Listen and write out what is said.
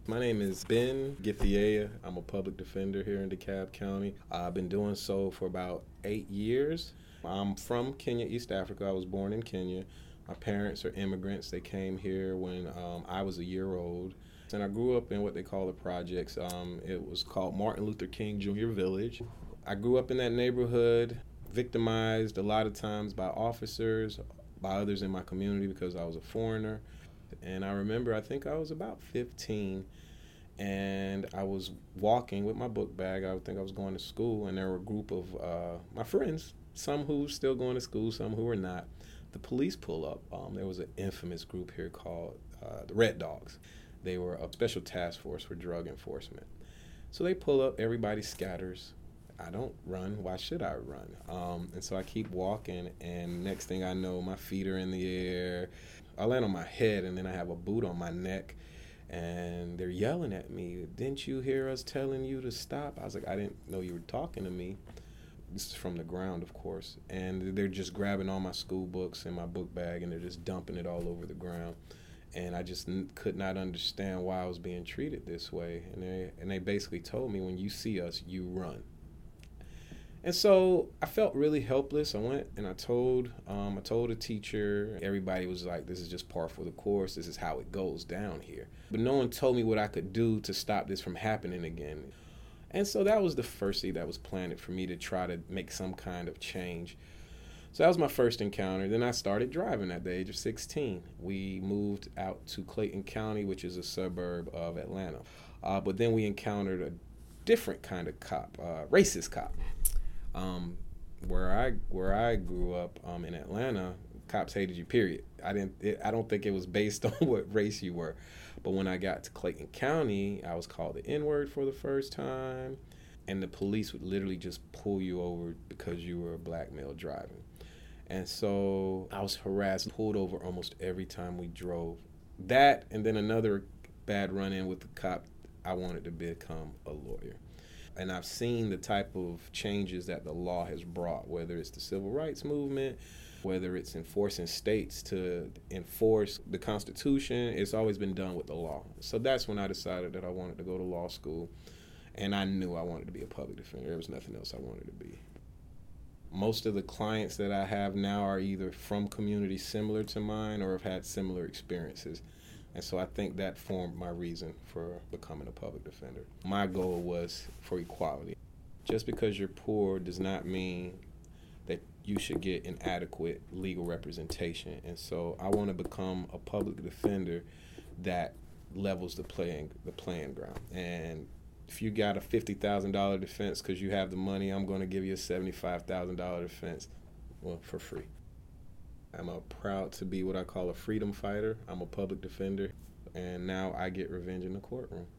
My name is Ben Githia. I'm a public defender here in DeKalb County. I've been doing so for about 8 years. I'm from Kenya, East Africa. I was born in Kenya. My parents are immigrants. They came here when I was a year old. And I grew up in what they call the projects. It was called Martin Luther King Jr. Village. I grew up in that neighborhood, victimized a lot of times by officers, by others in my community because I was a foreigner. And I remember, I think I was about 15, and I was walking with my book bag. I think I was going to school, and there were a group of my friends, some who were still going to school, some who were not. The police pull up. There was an infamous group here called the Red Dogs. They were a special task force for drug enforcement. So they pull up, everybody scatters. I don't run. Why should I run? And so I keep walking, and next thing I know, my feet are in the air. I land on my head, and then I have a boot on my neck, and they're yelling at me. Didn't you hear us telling you to stop? I was like, I didn't know you were talking to me. This is from the ground, of course. And they're just grabbing all my school books and my book bag, and they're just dumping it all over the ground. And I just could not understand why I was being treated this way. And they basically told me, when you see us, you run. And so I felt really helpless. I went and I told a teacher. Everybody was like, this is just par for the course. This is how it goes down here. But no one told me what I could do to stop this from happening again. And so that was the first seed that was planted for me to try to make some kind of change. So that was my first encounter. Then I started driving at the age of 16. We moved out to Clayton County, which is a suburb of Atlanta. But then we encountered a different kind of cop, racist cop. Where I grew up in Atlanta, cops hated you, period. I don't think it was based on what race you were. But when I got to Clayton County, I was called the N-word for the first time, and the police would literally just pull you over because you were a black male driving. And so I was harassed, pulled over almost every time we drove. That, and then another bad run-in with the cop, I wanted to become a lawyer. And I've seen the type of changes that the law has brought, whether it's the civil rights movement, whether it's enforcing states to enforce the Constitution. It's always been done with the law. So that's when I decided that I wanted to go to law school. And I knew I wanted to be a public defender. There was nothing else I wanted to be. Most of the clients that I have now are either from communities similar to mine or have had similar experiences. And so I think that formed my reason for becoming a public defender. My goal was for equality. Just because you're poor does not mean that you should get an adequate legal representation. And so I want to become a public defender that levels the playing ground. And if you got a $50,000 defense because you have the money, I'm going to give you a $75,000 defense, well, for free. I'm proud to be what I call a freedom fighter. I'm a public defender, and now I get revenge in the courtroom.